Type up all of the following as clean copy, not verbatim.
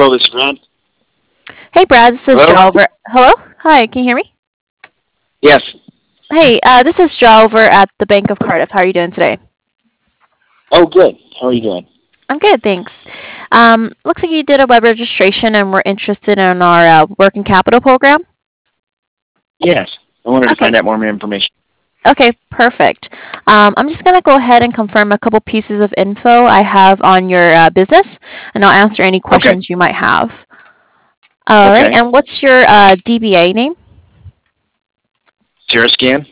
Hello, this is Brad. Hey, Brad, this is Hello? Joe over. Hello? Hi, can you hear me? Yes. Hey, this is Joe over at the Bank of Cardiff. How are you doing today? Oh, good. How are you doing? I'm good, thanks. Looks like you did a web registration and we're interested in our working capital program. Yes. I wanted to Okay. find out more information. Okay, perfect. I'm just going to go ahead and confirm a couple pieces of info I have on your business, and I'll answer any Okay. questions you might have. All right, Okay. and what's your DBA name? Cerescan.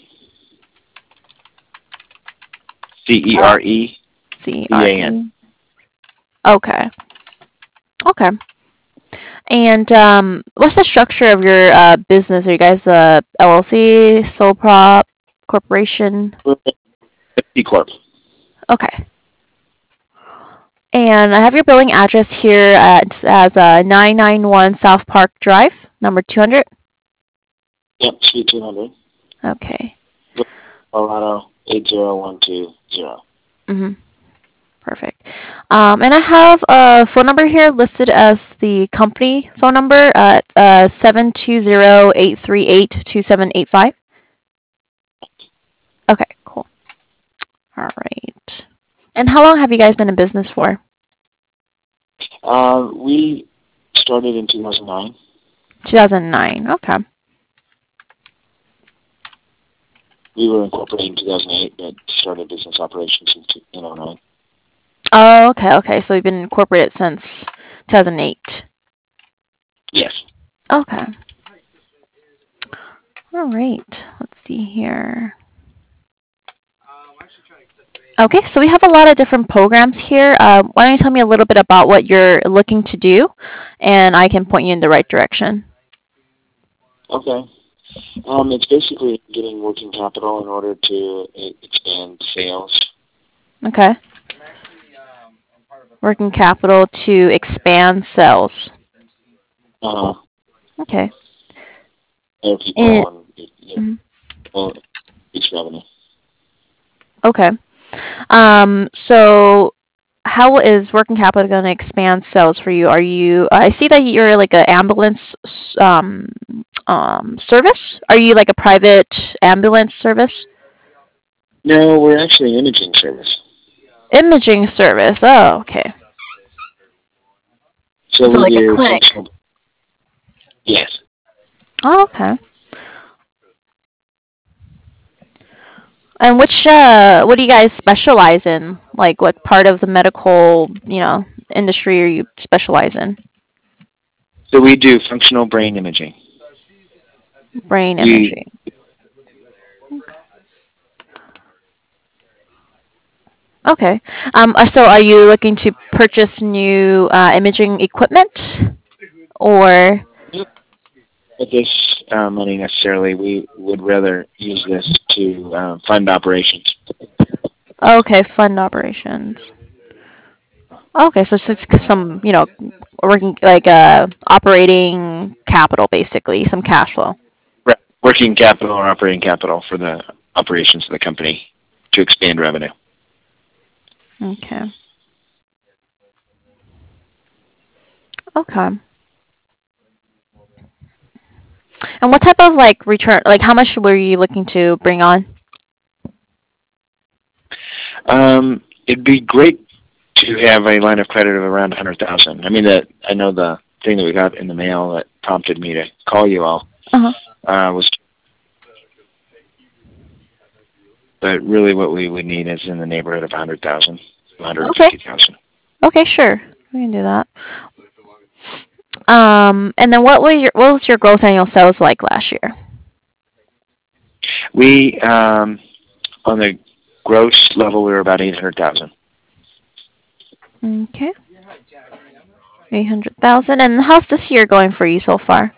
Uh, Cerecan. CRE. Okay. Okay. And what's the structure of your business? Are you guys a LLC, sole prop, corporation? C Corp. Okay. And I have your billing address here as 991 South Park Drive, number 200. Yep, Suite 200. Okay. Colorado 80120. Mm-hmm. Perfect. And I have a phone number here listed as the company phone number at 720-838-2785. Okay, cool. All right. And how long have you guys been in business for? We started in 2009. 2009. Okay. We were incorporated in 2008, but started business operations in 2009. Oh, okay, okay. So you've been incorporated since 2008. Yes. Okay. All right. Let's see here. Okay, so we have a lot of different programs here. Why don't you tell me a little bit about what you're looking to do, and I can point you in the right direction. Okay. It's basically getting working capital in order to expand sales. Okay. Working capital to expand sales. Uh, Okay. Hire And, people and mhm. well, increase revenue. Okay. So how is working capital going to expand sales for you? Are you? I see that you're like an ambulance service. Are you like a private ambulance service? No, we're actually an imaging service. Imaging service. Oh, okay. So So we like a do clinic. functional. Yes. Oh, okay. And what do you guys specialize in? Like, what part of the medical, industry are you specialize in? So we do functional brain imaging. Brain We imaging. Okay. So are you looking to purchase new imaging equipment, or? don't get this money necessarily. We would rather use this to fund operations. Okay, fund operations. Okay, so it's some, working like operating capital, basically, some cash flow. Right. Working capital or operating capital for the operations of the company to expand revenue. Okay. Okay. And what type of like return, like how much were you looking to bring on? It'd be great to have a line of credit of around 100,000. I mean, that I know the thing that we got in the mail that prompted me to call you all Uh-huh. was, but really what we would need is in the neighborhood of 100,000, Okay. 150,000. Okay, sure. We can do that. And then what was your gross annual sales like last year? We on the gross level we were about 800,000. Okay. 800,000. And how's this year going for you so far?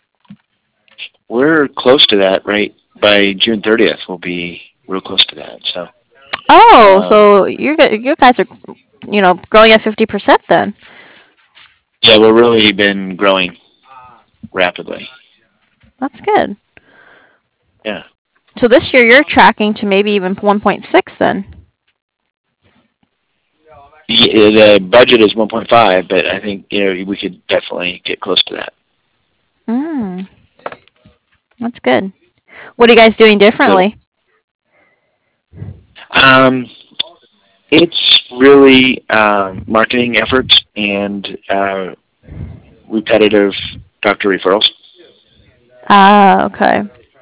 We're close to that, right? By June 30th, we'll be real close to that. So, Oh, um, so you guys are, growing at 50% then. yeah, we've really been growing rapidly. That's good. Yeah. So this year you're tracking to maybe even 1.6 then. The budget is 1.5, but I think we could definitely get close to that. Mm, that's good. What are you guys doing So differently? um, it's really marketing efforts and repetitive doctor referrals. Ah, okay.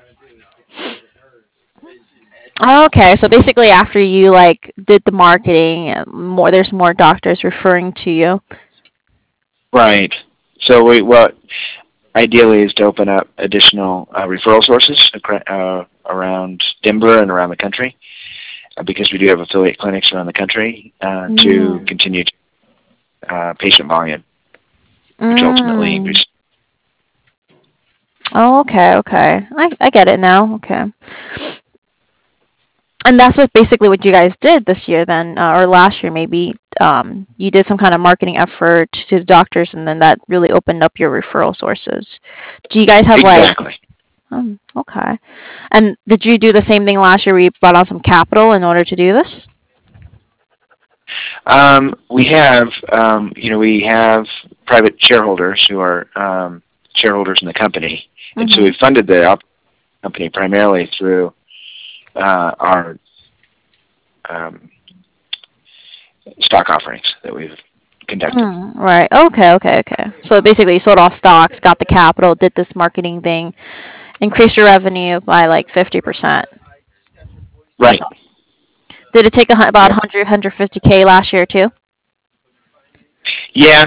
Okay, so basically after you like did the marketing, there's more doctors referring to you. Right. So what ideally is to open up additional referral sources around Denver and around the country, because we do have affiliate clinics around the country to Mm. continue patient volume, which ultimately Mm. increases. Oh, okay, okay. I get it now. Okay. And that's what basically what you guys did this year then, or last year maybe. You did some kind of marketing effort to the doctors, and then that really opened up your referral sources. Do you guys have like, Exactly. okay. And did you do the same thing last year where you brought on some capital in order to do this? We have private shareholders who are shareholders in the company, and so Mm-hmm. we funded the company primarily through our um, stock offerings that we've conducted. Right. Okay, okay, okay. So basically you sold off stocks, got the capital, did this marketing thing, increased your revenue by like 50%. That's Right. all. Did it take about Yep. 100, 150K last year too? Yeah.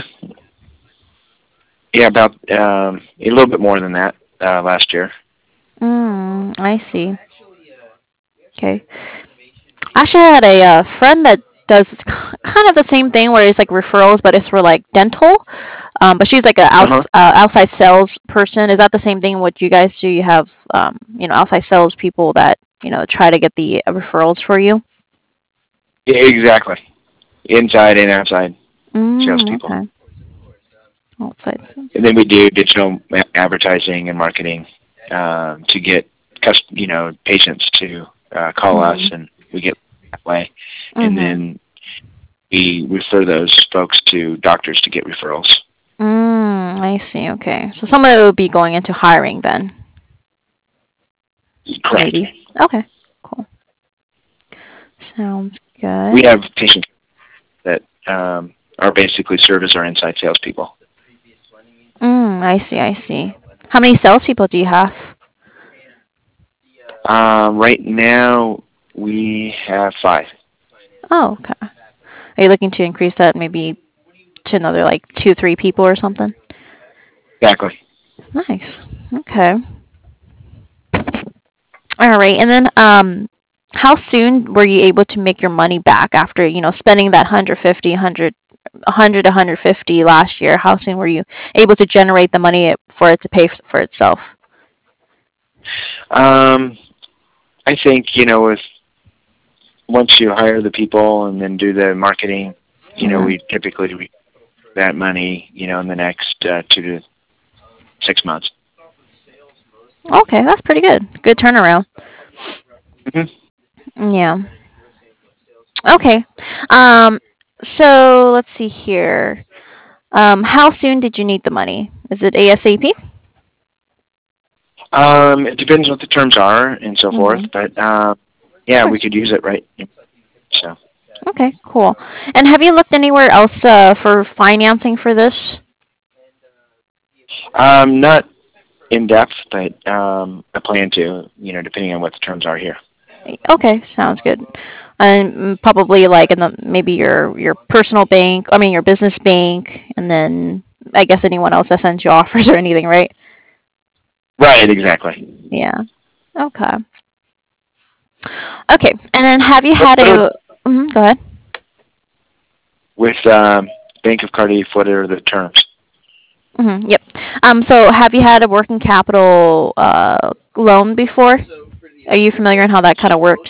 Yeah. About a little bit more than that last year. I see. Okay. Actually, I had a friend that does kind of the same thing where it's like referrals, but it's for like dental. But she's like a Uh-huh. outside sales person. Is that the same thing? What you guys do? You have outside sales people that try to get the referrals for you. Yeah, exactly. Inside and outside salespeople. Okay. Outside sales. And then we do digital advertising and marketing to get patients to call us, Mhm. and we get that way. And Mhm. then we refer those folks to doctors to get referrals. I see. Okay. So some of it would be going into hiring then, Correct. maybe. Okay. Cool. Sounds We good. have patients that are basically serve as our inside salespeople. I see. I see. How many salespeople do you have? Right now, we have 5. Oh, okay. Are you looking to increase that maybe to another like 2, 3 people or something? Exactly. Nice. Okay. All right. And then, how soon were you able to make your money back after spending that 150, 100 to 150 last year? How soon were you able to generate the money for it to pay for itself? Um, I think with once you hire the people and then do the marketing, Hmm. we typically that money, in the next 2 to 6 months. Okay, that's pretty good. Good turnaround. Hmm. Yeah. Okay. Um. So let's see here. How soon did you need the money? Is it ASAP? It depends what the terms are and so forth, Mm-hmm. but Of yeah, we course. could use it right. So, Okay, cool. And have you looked anywhere else for financing for this? not in depth, but I plan to, depending on what the terms are here. Okay, sounds good. And probably like in the maybe your personal bank, I mean your business bank, and then I guess anyone else that sends you offers or anything, right? Right, exactly. Yeah. Okay. Okay. And then have you What, had what are, a go ahead. with Bank of Cardiff, what are the terms? Yep. So have you had a working capital loan before? Are you familiar in how that kind of works?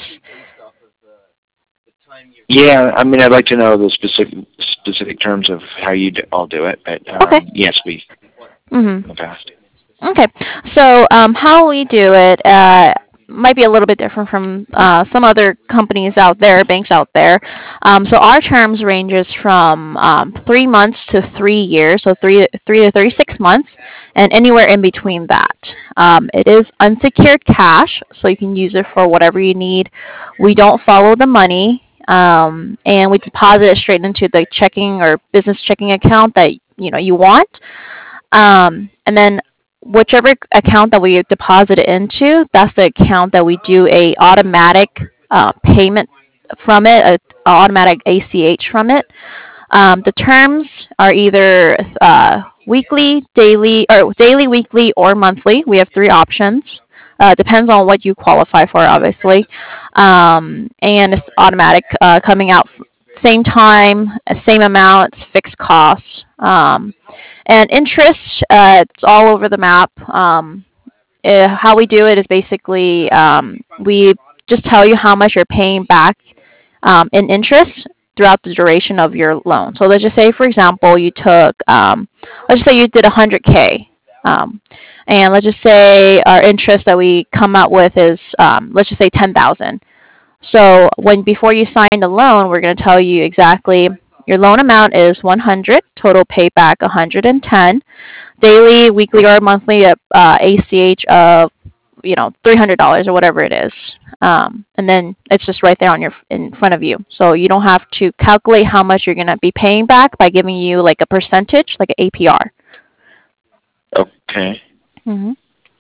Yeah, I mean, I'd like to know the specific terms of how you all do it, but Okay. yes, we Mhm. in the past. Okay. So how we do it? might be a little bit different from some other companies out there, banks out there. So our terms ranges from 3 months to 3 years, so three to 36 months, and anywhere in between that. It is unsecured cash, so you can use it for whatever you need. We don't follow the money, and we deposit it straight into the checking or business checking account that you want. And then whichever account that we deposit it into, that's the account that we do a automatic payment from it, a automatic ACH from it. The terms are either weekly, daily, weekly, or monthly. We have three options. Depends on what you qualify for, obviously. And it's automatic, coming out same time, same amount, fixed costs. And interest, it's all over the map. How we do it is basically we just tell you how much you're paying back in interest throughout the duration of your loan. So let's just say, for example, you took, let's just say you did 100K. And let's just say our interest that we come out with is, let's just say 10,000. So before you sign the loan, we're going to tell you exactly your loan amount is 100, total payback 110, daily, weekly, or monthly ACH of $300 or whatever it is. And then it's just right there in front of you. So you don't have to calculate how much you're going to be paying back by giving you like a percentage, like an APR. Okay. Mm-hmm.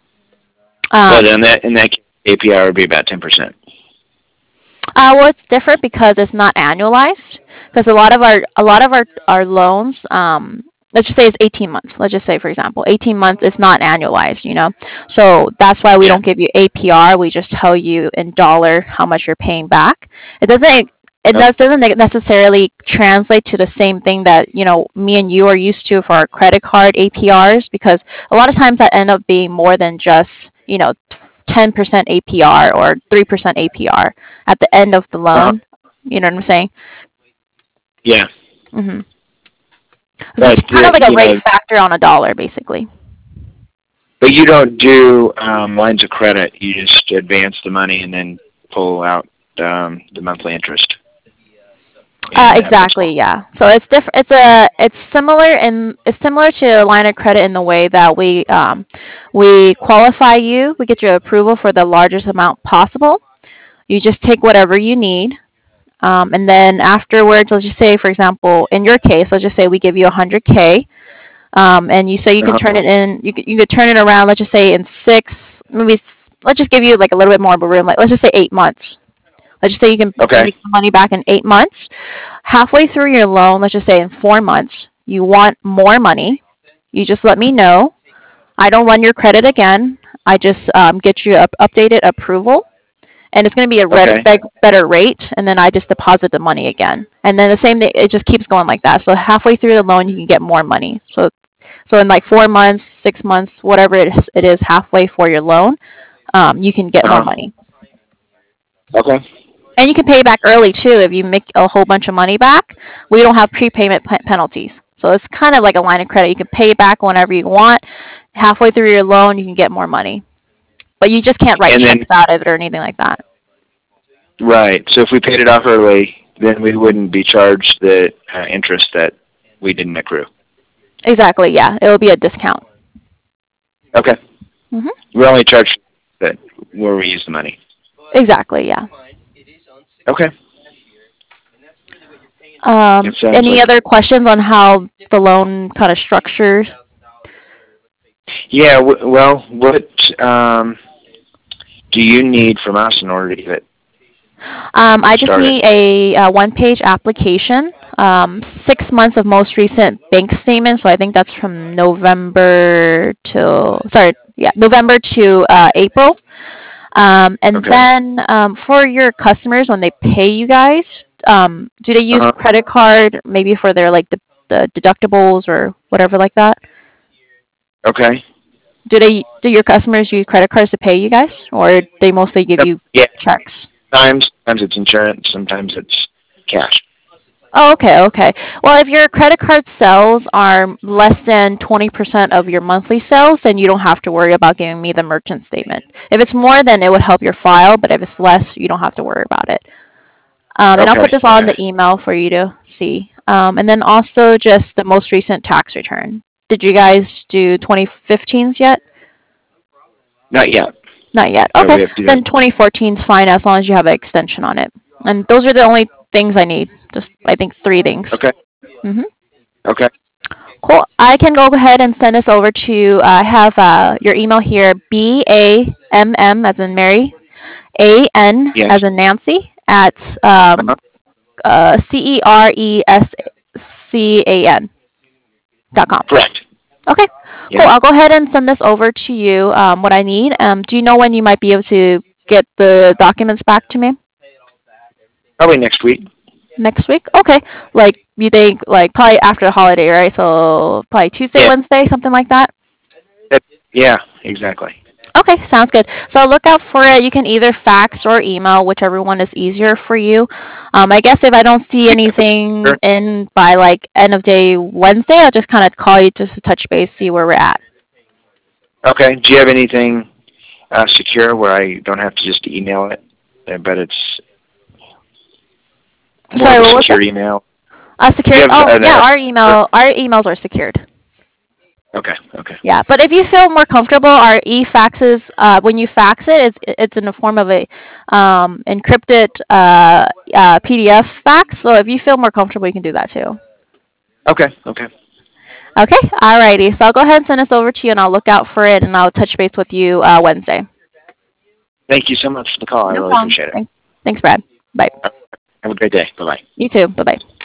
But in that case, APR would be about 10%. Well, it's different because it's not annualized. Because a lot of our loans, let's just say it's 18 months. Let's just say, for example, 18 months is not annualized. So that's why we don't give you APR. We just tell you in dollar how much you're paying back. It doesn't necessarily translate to the same thing that me and you are used to for our credit card APRs, because a lot of times that end up being more than just 10% APR or 3% APR at the end of the loan. You know what I'm saying? Yeah. Mhm. It's kind of like a rate factor on a dollar, basically. But you don't do lines of credit. You just advance the money and then pull out the monthly interest. Exactly. Yeah. So it's different. It's similar to a line of credit in the way that we qualify you. We get your approval for the largest amount possible. You just take whatever you need. And then afterwards, let's just say, for example, in your case, let's just say we give you 100K, and you say you can turn it in. You could turn it around. Let's just say in maybe. Let's just give you like a little bit more of a room. Like let's just say 8 months. Let's just say you can make the money back in 8 months. Halfway through your loan, let's just say in 4 months, you want more money. You just let me know. I don't run your credit again. I just get you updated approval. And it's going to be a better rate, and then I just deposit the money again. And then the same thing, it just keeps going like that. So halfway through the loan, you can get more money. So in like 4 months, 6 months, whatever it is halfway for your loan, you can get more money. Okay. And you can pay back early, too, if you make a whole bunch of money back. We don't have prepayment penalties. So it's kind of like a line of credit. You can pay it back whenever you want. Halfway through your loan, you can get more money. But you just can't write checks out of it or anything like that. Right. So if we paid it off early, then we wouldn't be charged the interest that we didn't accrue. Exactly, yeah. It will be a discount. Okay. Mm-hmm. We only charge that where we use the money. Exactly, yeah. Okay. Any other questions on how the loan kind of structures? Yeah, well, what do you need from us in order to get it? I just need a one-page application, 6 months of most recent bank statement. So I think that's from November to April. And then for your customers, when they pay you guys, do they use credit card maybe for their like the deductibles or whatever like that? Okay. Do your customers use credit cards to pay you guys, or they mostly give you checks? Sometimes it's insurance, sometimes it's cash. Oh, okay, okay. Well, if your credit card sales are less than 20% of your monthly sales, then you don't have to worry about giving me the merchant statement. If it's more, then it would help your file, but if it's less, you don't have to worry about it. And I'll Okay. put this all in Okay. the email for you to see. And then also just the most recent tax return. Did you guys do 2015s yet? Not yet. Not yet. No, Okay, we have to do then that. 2014 is fine as long as you have an extension on it. And those are the only things I need. Just, I think, three things. Okay. Mm-hmm. Okay. Cool. I can go ahead and send this over to. I have your email here. BAMM as in Mary, AN Yes. as in Nancy at Uh-huh. CERESCAN.com. Correct. Okay. Yes. Cool. I'll go ahead and send this over to you. What I need. Do you know when you might be able to get the documents back to me? Probably next week. Next week? Okay. Like you think like probably after the holiday, right? So probably Tuesday, Yeah. Wednesday, something like that? Yeah. Exactly. Okay, sounds good. So look out for it. You can either fax or email, whichever one is easier for you. I guess if I don't see anything Sure. in by like end of day Wednesday, I'll just kind of call you just to touch base, see where we're at. Okay. Do you have anything secure where I don't have to just email it, but it's more Sorry, of a what was secure it? email? Do you Secured. have Oh, an yeah, sure. our emails are secured. Okay. Okay. Yeah, but if you feel more comfortable, our e-faxes, when you fax it, it's in the form of a encrypted PDF fax. So if you feel more comfortable, you can do that too. Okay. Okay. Okay, alrighty. So I'll go ahead and send this over to you, and I'll look out for it, and I'll touch base with you Wednesday. Thank you so much for the call. I No really problem. appreciate it. Thanks, Brad. Bye. Have a great day. Bye bye. You too. Bye bye.